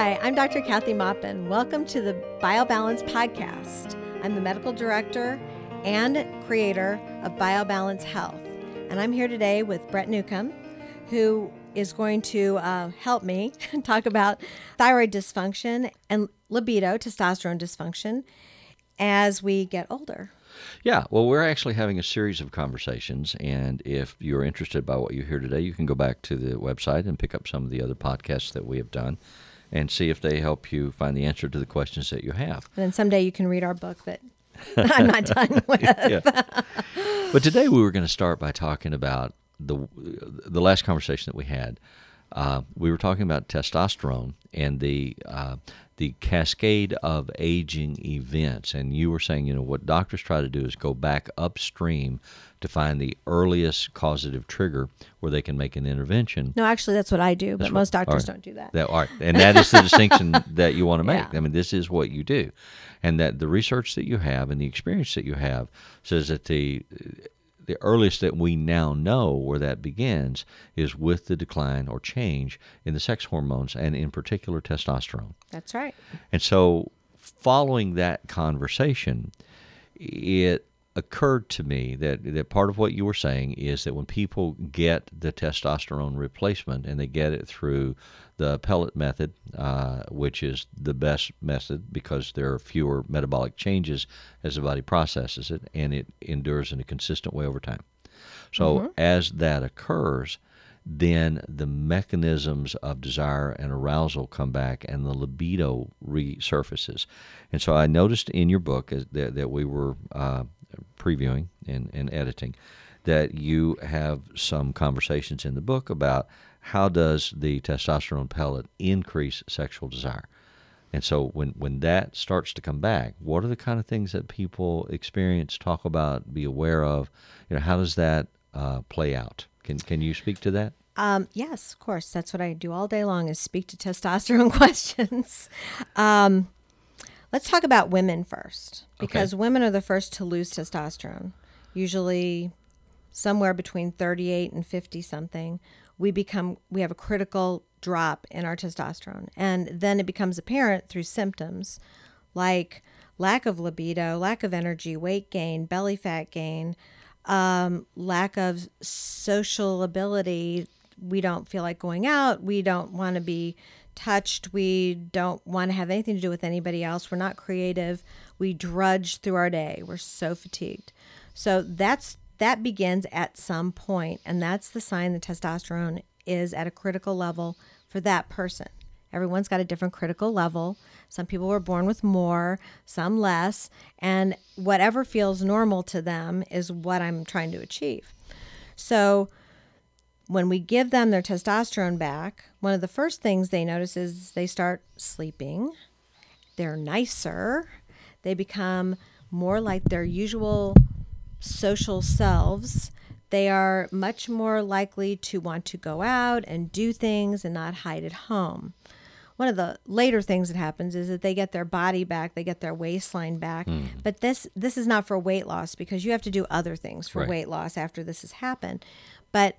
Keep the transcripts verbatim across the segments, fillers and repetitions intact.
Hi, I'm Doctor Kathy Maupin. Welcome to the BioBalance Podcast. I'm the medical director and creator of BioBalance Health. And I'm here today with Brett Newcomb, who is going to uh, help me talk about thyroid dysfunction and libido, testosterone dysfunction, as we get older. Yeah, well, we're actually having a series of conversations, and if you're interested by what you hear today, you can go back to the website and pick up some of the other podcasts that we have done and see if they help you find the answer to the questions that you have. And then someday you can read our book that I'm not done with. Yeah. But today we were going to start by talking about the the last conversation that we had. Uh, we were talking about testosterone and the uh, the cascade of aging events, and you were saying, you know, what doctors try to do is go back upstream to find the earliest causative trigger where they can make an intervention. No, actually, that's what I do, but That's most right. doctors All right. don't do that. That, all right. And that is the distinction that you want to make. Yeah. I mean, this is what you do, and that the research that you have and the experience that you have says that the the earliest that we now know where that begins is with the decline or change in the sex hormones, and in particular testosterone. That's right. And so following that conversation, it occurred to me that, that part of what you were saying is that when people get the testosterone replacement, and they get it through the pellet method, uh, which is the best method because there are fewer metabolic changes as the body processes it, and it endures in a consistent way over time. So mm-hmm. as that occurs, then the mechanisms of desire and arousal come back, and the libido resurfaces. And so I noticed in your book that, that we were uh, previewing and, and editing that you have some conversations in the book about how does the testosterone pellet increase sexual desire. And so when, when that starts to come back, what are the kind of things that people experience, talk about, be aware of? You know, how does that uh, play out? Can can you speak to that? Um, yes, of course. That's what I do all day long, is speak to testosterone questions. Um, let's talk about women first, because Okay. women are the first to lose testosterone, usually somewhere between thirty-eight and fifty something. We become, we have a critical drop in our testosterone. And then it becomes apparent through symptoms like lack of libido, lack of energy, weight gain, belly fat gain, um, lack of social ability. We don't feel like going out. We don't want to be touched. We don't want to have anything to do with anybody else. We're not creative. We drudge through our day. We're so fatigued. So that's That begins at some point, and that's the sign that testosterone is at a critical level for that person. Everyone's got a different critical level. Some people were born with more, some less, and whatever feels normal to them is what I'm trying to achieve. So when we give them their testosterone back, one of the first things they notice is they start sleeping. They're nicer. They become more like their usual social selves. They are much more likely to want to go out and do things and not hide at home. One of the later things that happens is that they get their body back, they get their waistline back. Mm. But this this is not for weight loss, because you have to do other things for right. weight loss after this has happened. But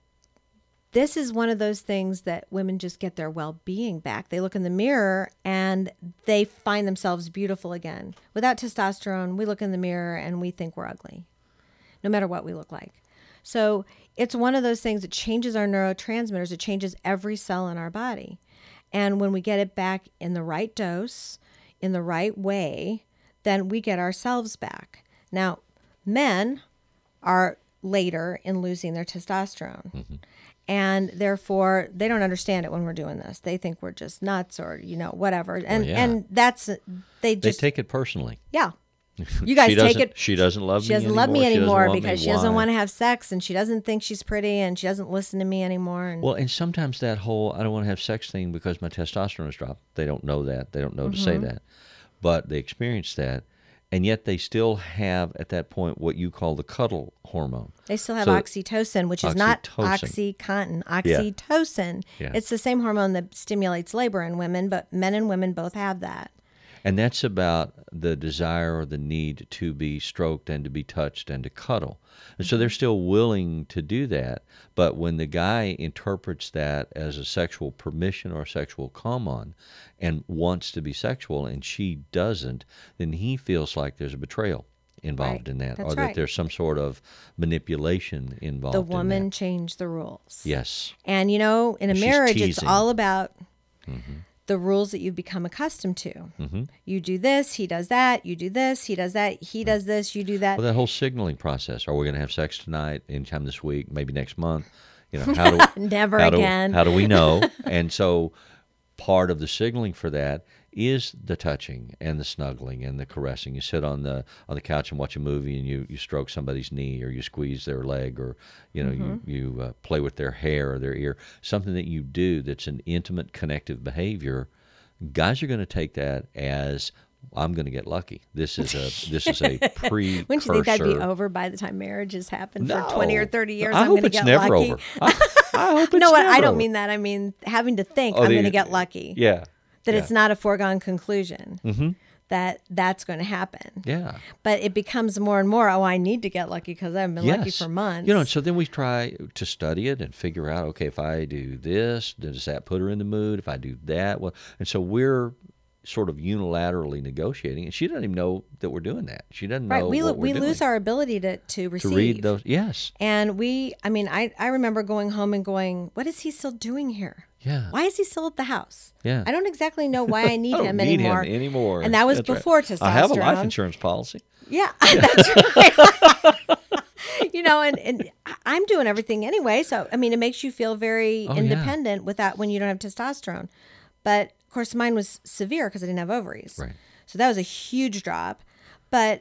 this is one of those things that women just get their well-being back. They look in the mirror and they find themselves beautiful again. Without testosterone, we look in the mirror and we think we're ugly, no matter what we look like. So it's one of those things that changes our neurotransmitters. It changes every cell in our body. And when we get it back in the right dose, in the right way, then we get ourselves back. Now, men are later in losing their testosterone. Mm-hmm. And therefore, they don't understand it when we're doing this. They think we're just nuts, or, you know, whatever. And well, yeah. and that's, they just... They take it personally. Yeah. You guys take it. She doesn't love she me doesn't anymore. love me anymore she because me. she doesn't Why? want to have sex, and she doesn't think she's pretty, and she doesn't listen to me anymore. And well, and sometimes that whole I don't want to have sex thing because my testosterone has dropped. They don't know that. They don't know mm-hmm. to say that. But they experience that. And yet they still have, at that point, what you call the cuddle hormone. They still have so, oxytocin, which is oxytocin. not Oxycontin. Oxytocin. Yeah. Yeah. It's the same hormone that stimulates labor in women, but men and women both have that. And that's about the desire or the need to be stroked and to be touched and to cuddle. And so they're still willing to do that. But when the guy interprets that as a sexual permission or a sexual come on and wants to be sexual and she doesn't, then he feels like there's a betrayal involved Right. in that, That's or that right. there's some sort of manipulation involved The in woman that. changed the rules. Yes. And, you know, in a She's marriage, it's teasing. all about the rules that you've become accustomed to. Mm-hmm. You do this, he does that. You do this, he does that. He does this, you do that. Well, that whole signaling process. Are we going to have sex tonight, anytime this week, maybe next month? You know, how do Never how do- again. how do we know? And so part of the signaling for that is the touching and the snuggling and the caressing. You sit on the on the couch and watch a movie, and you, you stroke somebody's knee, or you squeeze their leg, or you know Mm-hmm. you you uh, play with their hair or their ear. Something that you do that's an intimate, connective behavior. Guys are going to take that as, I'm going to get lucky. This is a this is a precursor. Wouldn't you think that'd be over by the time marriage has happened No. for twenty or thirty years? I I'm hope going to it's get never lucky. over. I, I hope it's No, never I don't over. mean that. I mean having to think Oh, I'm the- going to get lucky. Yeah. That yeah. it's not a foregone conclusion. Mhm. That that's going to happen. Yeah. But it becomes more and more, oh, I need to get lucky because I haven't been Yes. lucky for months. You know, and so then we try to study it and figure out, okay, if I do this, does that put her in the mood? If I do that, well, and so we're sort of unilaterally negotiating, and she doesn't even know that we're doing that. She doesn't right. know We, what we're we doing. lose our ability to, to to receive. read those. Yes. And we, I mean, I, I remember going home and going, what is he still doing here? Yeah. Why is he still at the house? Yeah. I don't exactly know why I need I don't him need anymore. him anymore. And that was That's right. before testosterone. I have a life insurance policy. Yeah, that's right. You know, and, and I'm doing everything anyway. So, I mean, it makes you feel very Oh, yeah. independent without when you don't have testosterone. But of course, mine was severe because I didn't have ovaries. Right. So that was a huge drop. But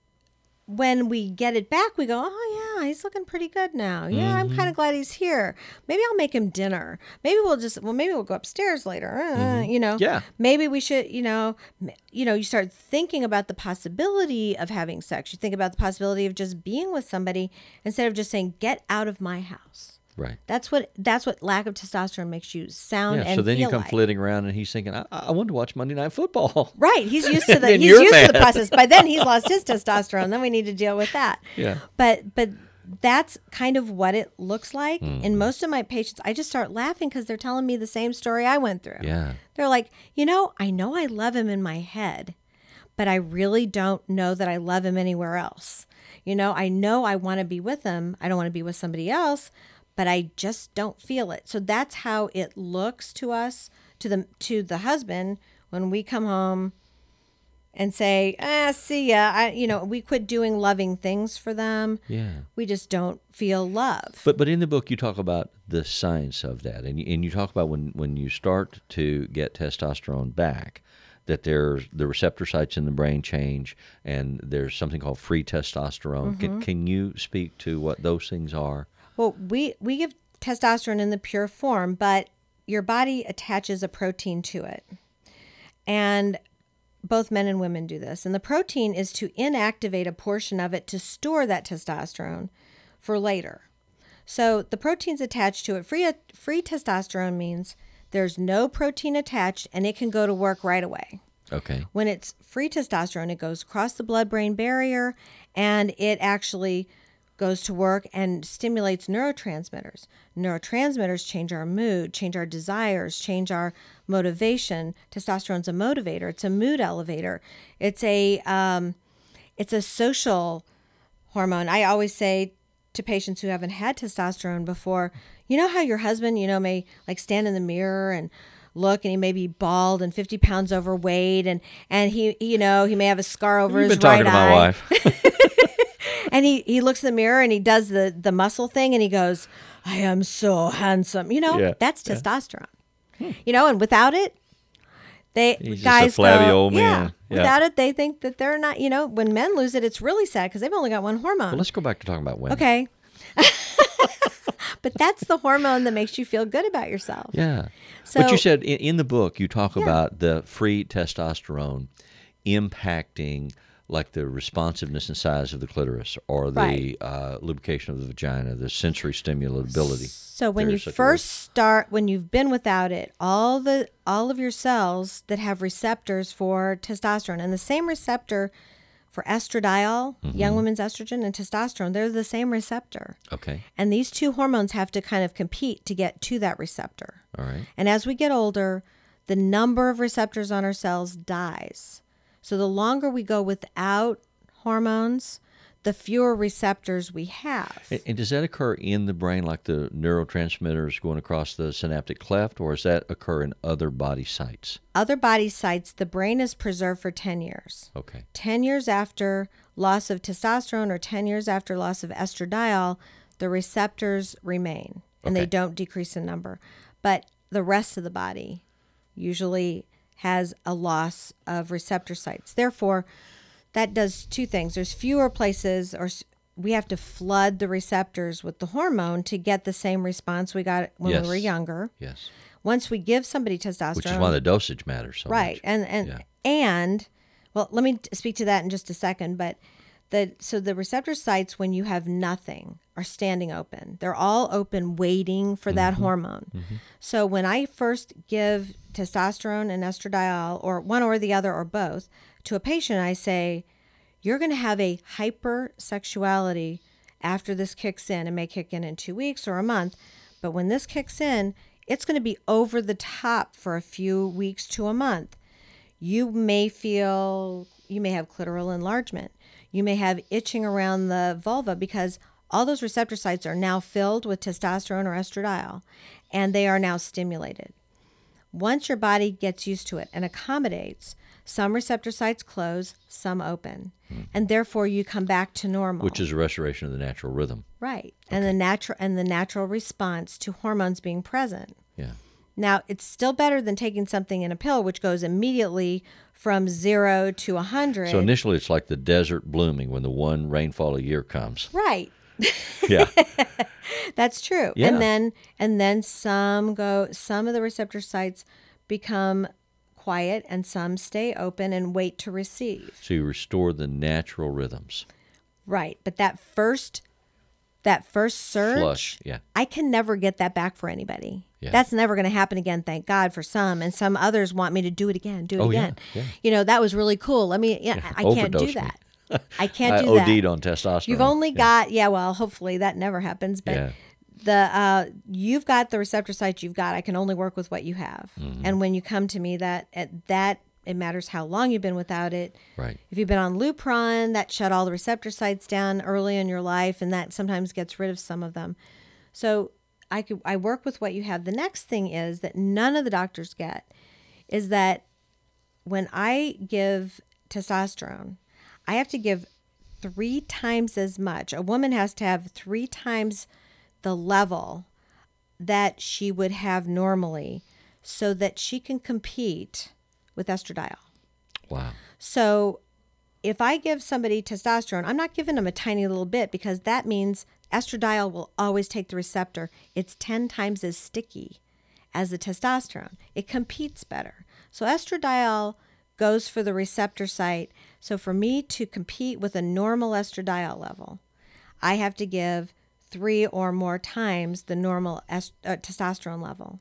when we get it back, we go, oh, yeah, he's looking pretty good now. Yeah, I'm Mm-hmm. kind of glad he's here. Maybe I'll make him dinner. Maybe we'll just, well, maybe we'll go upstairs later. Uh, You know, Mm-hmm. Yeah. maybe we should, you know, m- you know, you start thinking about the possibility of having sex. You think about the possibility of just being with somebody instead of just saying, get out of my house. Right. That's what that's what lack of testosterone makes you sound Yeah. and So then you feel come like. flitting around, and he's thinking, I, I want to watch Monday Night Football. Right. He's used to the Then he's you're used to the mad. process. By then he's lost his testosterone. Then we need to deal with that. Yeah. But but that's kind of what it looks like. Mm-hmm. In most of my patients, I just start laughing because they're telling me the same story I went through. Yeah. They're like, you know, I know I love him in my head, but I really don't know that I love him anywhere else. You know, I know I want to be with him. I don't want to be with somebody else, but I just don't feel it. So that's how it looks to us, to the to the husband, when we come home and say, ah, see ya. I, you know, we quit doing loving things for them. Yeah. We just don't feel love. But but in the book you talk about the science of that, and you, and you talk about when, when you start to get testosterone back, that there's the receptor sites in the brain change, and there's something called free testosterone. Mm-hmm. Can can you speak to what those things are? Well, we, we give testosterone in the pure form, but your body attaches a protein to it. And both men and women do this. And the protein is to inactivate a portion of it to store that testosterone for later. So the protein's attached to it. Free, free testosterone means there's no protein attached and it can go to work right away. Okay. When it's free testosterone, it goes across the blood-brain barrier and it actually goes to work and stimulates neurotransmitters. Neurotransmitters change our mood, change our desires, change our motivation. Testosterone's a motivator. It's a mood elevator. It's a um, it's a social hormone. I always say to patients who haven't had testosterone before, you know how your husband, you know, may like stand in the mirror and look, and he may be bald and fifty pounds overweight, and and he, you know, he may have a scar over You've his been talking right to my eye. wife. And he, he looks in the mirror and he does the, the muscle thing and he goes, I am so handsome. You know, Yeah, that's testosterone. You know, and without it, they He's just a guys flabby go, old yeah. man. Yeah. Without it, they think that they're not. You know, when men lose it, it's really sad because they've only got one hormone. Well, let's go back to talking about women. Okay. But that's the hormone that makes you feel good about yourself. Yeah. So- but you said in, in the book you talk Yeah. about the free testosterone impacting like the responsiveness and size of the clitoris, or the Right. uh, lubrication of the vagina, the sensory stimulability. So when There you is such a first start, when you've been without it, all the all of your cells that have receptors for testosterone, and the same receptor for estradiol, Mm-hmm. young women's estrogen, and testosterone, they're the same receptor. Okay. And these two hormones have to kind of compete to get to that receptor. All right. And as we get older, the number of receptors on our cells dies. So the longer we go without hormones, the fewer receptors we have. And, and does that occur in the brain, like the neurotransmitters going across the synaptic cleft, or does that occur in other body sites? Other body sites, the brain is preserved for ten years. Okay. ten years after loss of testosterone or ten years after loss of estradiol, the receptors remain and Okay. they don't decrease in number. But the rest of the body usually has a loss of receptor sites. Therefore, that does two things. There's fewer places, or s- we have to flood the receptors with the hormone to get the same response we got when Yes. we were younger. Yes. Once we give somebody testosterone, Which is why the dosage matters so right, much. and and Yeah. and well, let me t- speak to that in just a second. But the so the receptor sites, when you have nothing, are standing open. They're all open, waiting for that hormone. So when I first give testosterone and estradiol, or one or the other, or both, to a patient, I say, you're going to have a hypersexuality after this kicks in. It may kick in in two weeks or a month, but when this kicks in, it's going to be over the top for a few weeks to a month. You may feel, you may have clitoral enlargement. You may have itching around the vulva because all those receptor sites are now filled with testosterone or estradiol, and they are now stimulated. Once your body gets used to it and accommodates, some receptor sites close, some open, and therefore you come back to normal. Which is a restoration of the natural rhythm. right, and the natural and the natural response to hormones being present. Yeah. Now, it's still better than taking something in a pill, which goes immediately from zero to a hundred. So initially, it's like the desert blooming when the one rainfall a year comes. right. Yeah. That's true. Yeah. And then and then some go some of the receptor sites become quiet and some stay open and wait to receive. So you restore the natural rhythms. Right. But that first that first surge, Flush. Yeah. I can never get that back for anybody. Yeah. That's never going to happen again, thank God, for some. And some others want me to do it again, do it Oh, yeah, again. yeah. You know, that was really cool. Let me, yeah, I can't do Overdose me. that. I can't I do that. OD'd on testosterone. You've only Yeah. got, yeah, well, hopefully that never happens, but Yeah. the uh, you've got the receptor sites you've got. I can only work with what you have. Mm-hmm. And when you come to me, that at that it matters how long you've been without it. Right. If you've been on Lupron, that shut all the receptor sites down early in your life, and that sometimes gets rid of some of them. So I could I work with what you have. The next thing is that none of the doctors get is that when I give testosterone, I have to give three times as much. A woman has to have three times the level that she would have normally so that she can compete with estradiol. Wow. So if I give somebody testosterone, I'm not giving them a tiny little bit because that means estradiol will always take the receptor. It's ten times as sticky as the testosterone. It competes better. So estradiol goes for the receptor site. So for me to compete with a normal estradiol level, I have to give three or more times the normal est- uh, testosterone level.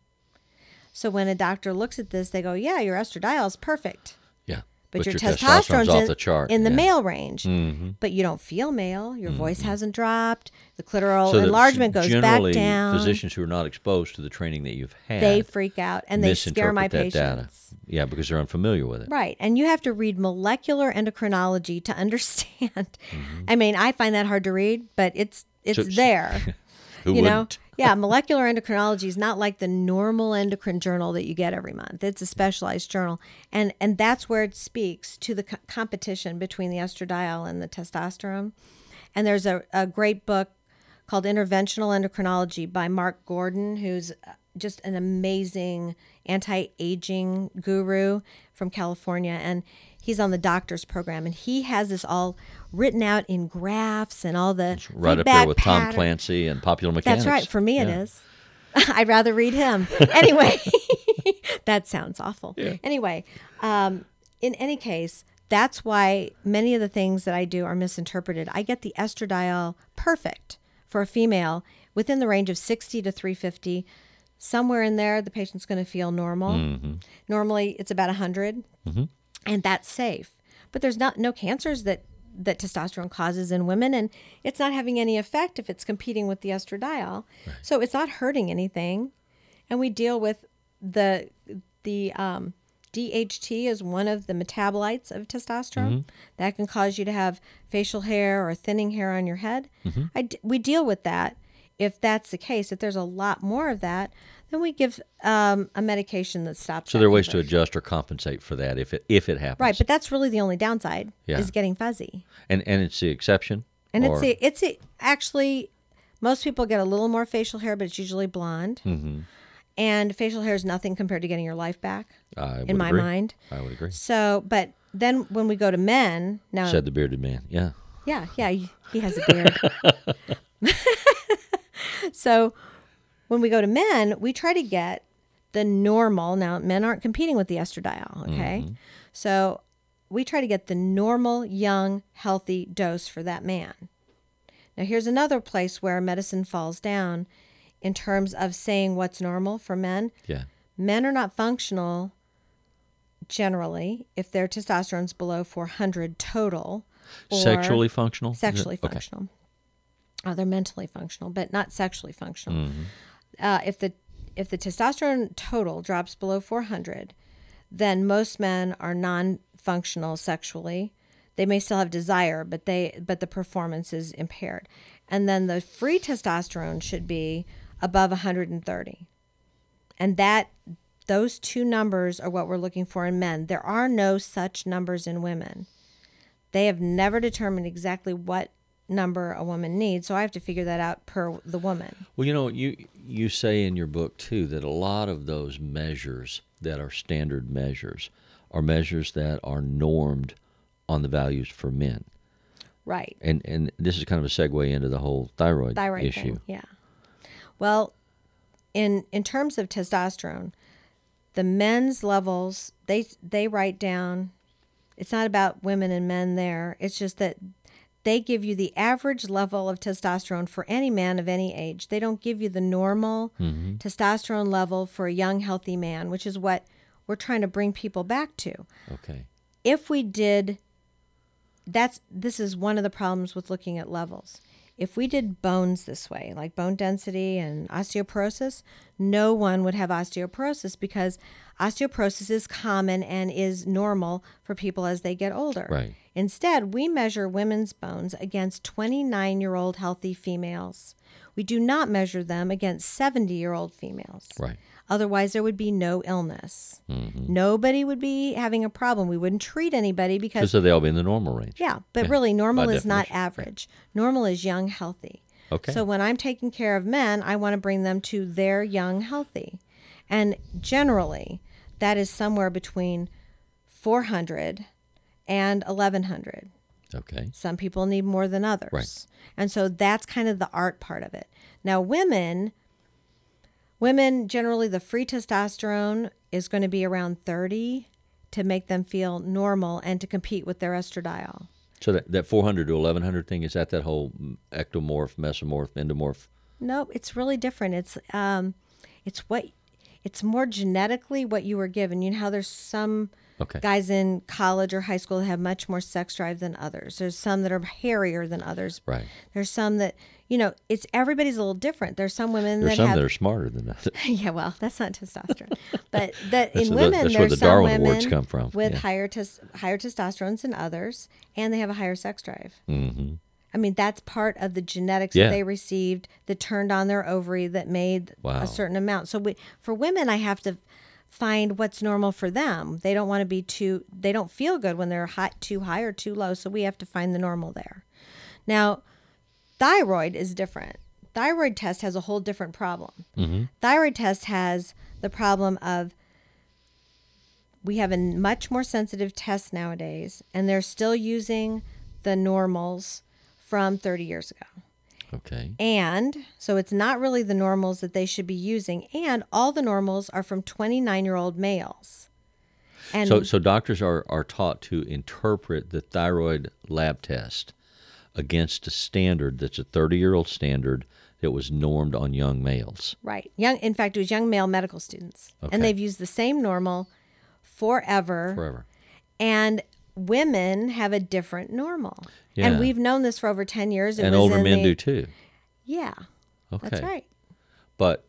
So when a doctor looks at this, they go, yeah, your estradiol is perfect. Yeah. But, your, testosterone's testosterone's off in, the chart. in the yeah. male range. Mm-hmm. But you don't feel male. Your voice hasn't dropped. The clitoral So that enlargement goes back generally, down. physicians who are not exposed to the training that you've had, They freak out and they scare misinterpret my that data. patients. Yeah, because they're unfamiliar with it. Right. And you have to read molecular endocrinology to understand. Mm-hmm. I mean, I find that hard to read, but it's it's So- there. Who you know? wouldn't? Yeah, molecular endocrinology is not like the normal endocrine journal that you get every month. It's a specialized journal. And and that's where it speaks to the co- competition between the estradiol and the testosterone. And there's a, a great book called Interventional Endocrinology by Mark Gordon, who's just an amazing anti-aging guru from California. And he's on the doctor's program. And he has this all written out in graphs and all the Right up there feedback with Tom pattern- Clancy and Popular Mechanics. That's right. For me, it Yeah. is. I'd rather read him. Anyway, that sounds awful. Yeah. Anyway, um, in any case, That's why many of the things that I do are misinterpreted. I get the estradiol perfect for a female within the range of sixty to three fifty. Somewhere in there, the patient's going to feel normal. Mm-hmm. Normally, it's about one hundred, Mm-hmm. and that's safe. But there's not no cancers that, that testosterone causes in women, and it's not having any effect if it's competing with the estradiol. Right. So it's not hurting anything. And we deal with the the um, D H T is one of the metabolites of testosterone Mm-hmm. that can cause you to have facial hair or thinning hair on your head. Mm-hmm. I d- we deal with that. If that's the case, if there's a lot more of that, then we give um, a medication that stops. So that there are ways to conversion. adjust or compensate for that if it if it happens. Right, but that's really the only downside Yeah. is getting fuzzy. and and it's the exception. And or- it's a, it's a, actually most people get a little more facial hair, but it's usually blonde. Mhm. And facial hair is nothing compared to getting your life back. I would in my agree. mind. I would agree. So, but then when we go to men, now, Said the bearded man. Yeah. yeah, yeah, he he has a beard. So when we go to men, we try to get the normal. Now, men aren't competing with the estradiol, okay? Mm-hmm. So we try to get the normal, young, healthy dose for that man. Now, here's another place where medicine falls down in terms of saying what's normal for men. Yeah. Men are not functional generally if their testosterone's below four hundred total. Or Sexually functional. Is it- Sexually okay. functional. Oh, they're mentally functional, but not sexually functional. Mm-hmm. Uh, if the if the testosterone total drops below four hundred, then most men are non-functional sexually. They may still have desire, but they but the performance is impaired. And then the free testosterone should be above one hundred thirty. And that those two numbers are what we're looking for in men. There are no such numbers in women. They have never determined exactly what number a woman needs, so I have to figure that out per the woman. Well, you know, you you say in your book too that a lot of those measures that are standard measures are measures that are normed on the values for men. Right. And and this is kind of a segue into the whole thyroid, Thyroid issue. thing, yeah. Well, in in terms of testosterone, the men's levels, they they write down, it's not about women and men there. It's just that they give you the average level of testosterone for any man of any age. They don't give you the normal Mm-hmm. testosterone level for a young, healthy man, which is what we're trying to bring people back to. Okay. If we did, that's this is one of the problems with looking at levels. If we did bones this way, like bone density and osteoporosis, no one would have osteoporosis because osteoporosis is common and is normal for people as they get older. Right. Instead, we measure women's bones against twenty-nine-year-old healthy females. We do not measure them against seventy-year-old females. Right. Otherwise, there would be no illness. Mm-hmm. Nobody would be having a problem. We wouldn't treat anybody because Because they all be in the normal range. yeah, but Yeah, really normal by is not definition. average. Normal is young, healthy. Okay. So when I'm taking care of men, I want to bring them to their young, healthy. And generally, that is somewhere between four hundred and eleven hundred. Okay. Some people need more than others. Right. And so that's kind of the art part of it. Now, women, women generally, the free testosterone is going to be around thirty to make them feel normal and to compete with their estradiol. So that, that four hundred to eleven hundred thing, is that that whole ectomorph, mesomorph, endomorph? No, it's really different. It's um, it's what it's more genetically what you were given. You know how there's some Okay. guys in college or high school that have much more sex drive than others. There's some that are hairier than others. Right. There's some that you know. It's everybody's a little different. There's some women There's that some have. that are smarter than others. Yeah, well, that's not testosterone, but that That's in the- women that's there's where the some Darwin women Awards come from. with Yeah. higher tes- higher testosterone than others, and they have a higher sex drive. Mm-hmm. I mean, that's part of the genetics Yeah. that they received that turned on their ovary that made Wow. a certain amount. So we, for women, I have to find what's normal for them. They don't want to be too, they don't feel good when they're high, too high or too low. So we have to find the normal there. Now, thyroid is different. Thyroid test has a whole different problem. Mm-hmm. Thyroid test has the problem of we have a much more sensitive test nowadays, and they're still using the normals from thirty years ago. Okay. And so it's not really the normals that they should be using. And all the normals are from twenty-nine-year-old males. And so so doctors are, are taught to interpret the thyroid lab test against a standard that's a thirty-year-old standard that was normed on young males. right. Young in fact it was young male medical students. Okay. And they've used the same normal forever. Forever. And women have a different normal. Yeah. And we've known this for over ten years. It And was older in men the- do too. Yeah. Okay. That's right. But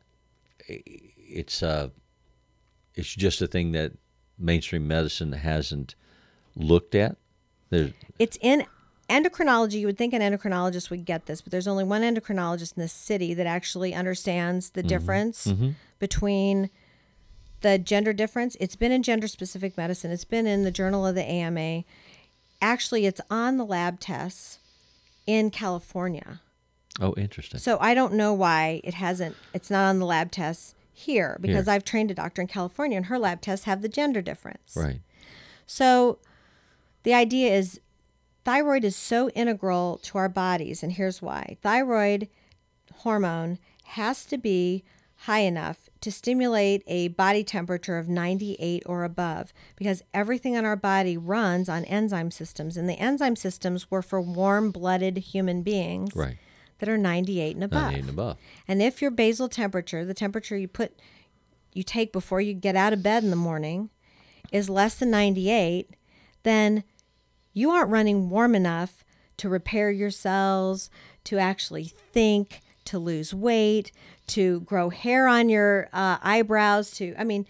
it's uh, it's just a thing that mainstream medicine hasn't looked at. There's, It's in endocrinology. You would think an endocrinologist would get this, but there's only one endocrinologist in this city that actually understands the difference between the gender difference. It's been in gender specific medicine. It's been in the Journal of the A M A. Actually, it's on the lab tests in California. oh, interesting. So I don't know why it hasn't, it's not on the lab tests here because Here. I've trained a doctor in California and her lab tests have the gender difference. Right. So the idea is thyroid is so integral to our bodies, and here's why. Thyroid hormone has to be high enough to stimulate a body temperature of ninety-eight or above because everything in our body runs on enzyme systems, and the enzyme systems were for warm-blooded human beings Right. that are ninety-eight and above. ninety-eight and above. And if your basal temperature, the temperature you put you take before you get out of bed in the morning, is less than ninety-eight, then you aren't running warm enough to repair your cells, to actually think, to lose weight, to grow hair on your uh, eyebrows, to, I mean,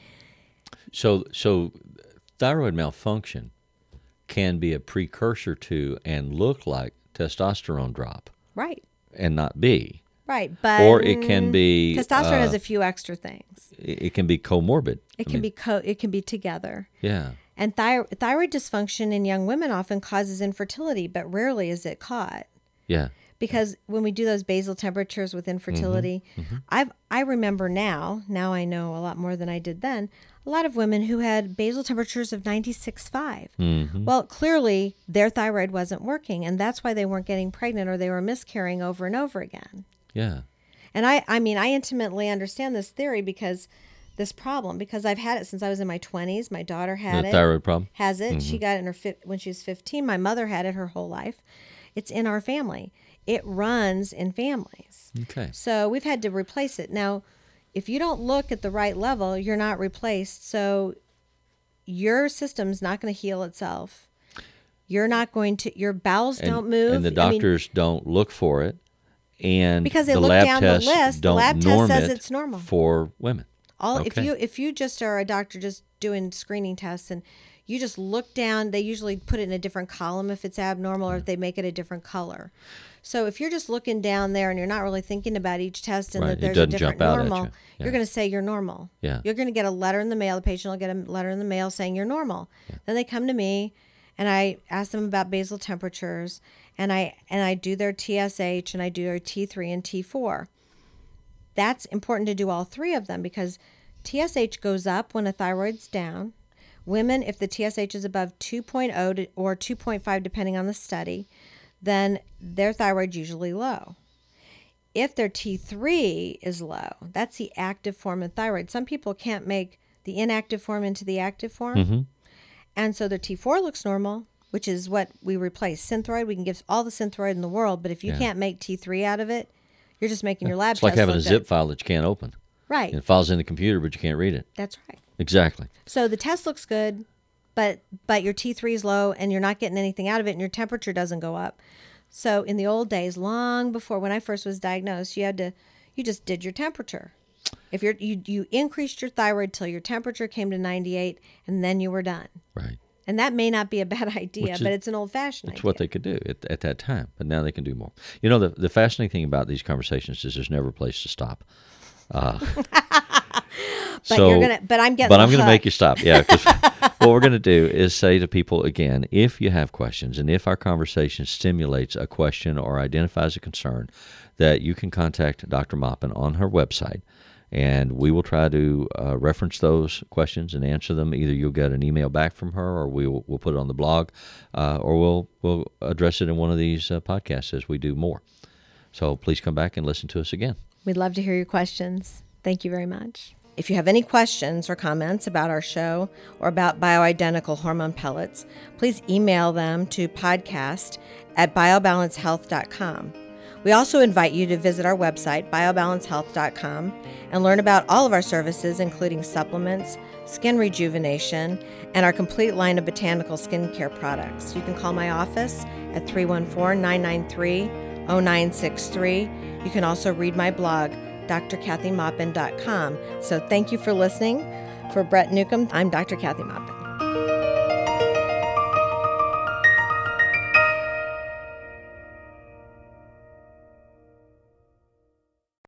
So so thyroid malfunction can be a precursor to and look like testosterone drop right, and not be. right. But Or it can be testosterone uh, has a few extra things. it it can be comorbid. It I can mean, be co- it can be together. yeah. And thy- thyroid dysfunction in young women often causes infertility, but rarely is it caught. Yeah. Because when we do those basal temperatures with infertility, I've I remember now, now I know a lot more than I did then, a lot of women who had basal temperatures of ninety-six point five. Mm-hmm. Well, clearly their thyroid wasn't working, and that's why they weren't getting pregnant or they were miscarrying over and over again. Yeah. And I I mean, I intimately understand this theory because this problem because I've had it since I was in my twenties. My daughter had The it. thyroid problem. Has it. She got it in her fif- when she was fifteen. My mother had it her whole life. It's in our family. It runs in families. Okay. So we've had to replace it. Now, if you don't look at the right level, you're not replaced. So your system's not going to heal itself. You're not going to, your bowels And, don't move. and the I mean, doctors don't look for it, and Because they the look lab down the tests list, the don't lab test norm says it it's normal. for women. All if Okay. you if you just are a doctor just doing screening tests and you just look down, they usually put it in a different column if it's abnormal or if they make it a different color. So if you're just looking down there and you're not really thinking about each test and Right, that it there's a doesn't different jump out at normal, you. Yeah. you're going to say you're normal. Yeah. You're going to get a letter in the mail. The patient will get a letter in the mail saying you're normal. Then they come to me and I ask them about basal temperatures and I and I do their T S H and I do their T three and T four. That's important to do all three of them because T S H goes up when a thyroid's down. Women, if the T S H is above two point oh to, or two point five, depending on the study, then their thyroid's usually low. If their T three is low, that's the active form of thyroid. Some people can't make the inactive form into the active form. Mm-hmm. And so their T four looks normal, which is what we replace. Synthroid, we can give all the Synthroid in the world, but if you Yeah. can't make T three out of it, you're just making your lab It's like test having a look zip good. file that you can't open. Right. It files in the computer, but you can't read it. That's right. Exactly. So the test looks good, but but your T three is low and you're not getting anything out of it and your temperature doesn't go up. So in the old days, long before when I first was diagnosed, you had to you just did your temperature. If you're you you increased your thyroid till your temperature came to ninety-eight and then you were done. Right. And that may not be a bad idea, Which is- but it's an old-fashioned That's idea. what they could do at, at that time, but now they can do more. You know, the the fascinating thing about these conversations is there's never a place to stop. Uh, But you're gonna but I'm getting But the I'm going to hook. make you stop. Yeah, 'cause what we're going to do is say to people again, if you have questions and if our conversation stimulates a question or identifies a concern, that you can contact Doctor Maupin on her website, and we will try to uh, reference those questions and answer them. Either you'll get an email back from her, or we'll we'll put it on the blog, uh, or we'll we'll address it in one of these uh, podcasts as we do more. So please come back and listen to us again. We'd love to hear your questions. Thank you very much. If you have any questions or comments about our show or about bioidentical hormone pellets, please email them to podcast at biobalance health dot com. We also invite you to visit our website, biobalance health dot com, and learn about all of our services, including supplements, skin rejuvenation, and our complete line of botanical skincare products. You can call my office at three one four, nine nine three, zero nine six three. You can also read my blog, d r kathy maupin dot com. So thank you for listening. For Brett Newcomb, I'm Doctor Kathy Maupin.